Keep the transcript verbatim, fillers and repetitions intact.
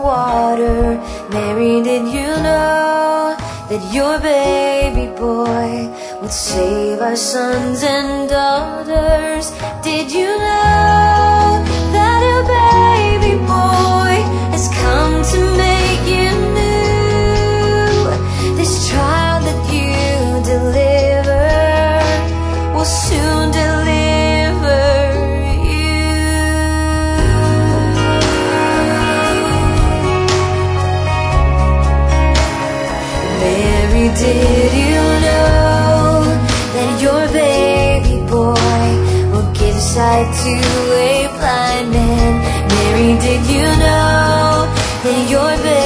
water. Mary, did you know that your baby boy would save our sons and daughters? Did you know that a baby boy has come to make you new? This child that you deliver will soon deliver you. Mary, did you know that your baby boy will give sight to a blind man? Mary, did you know that your baby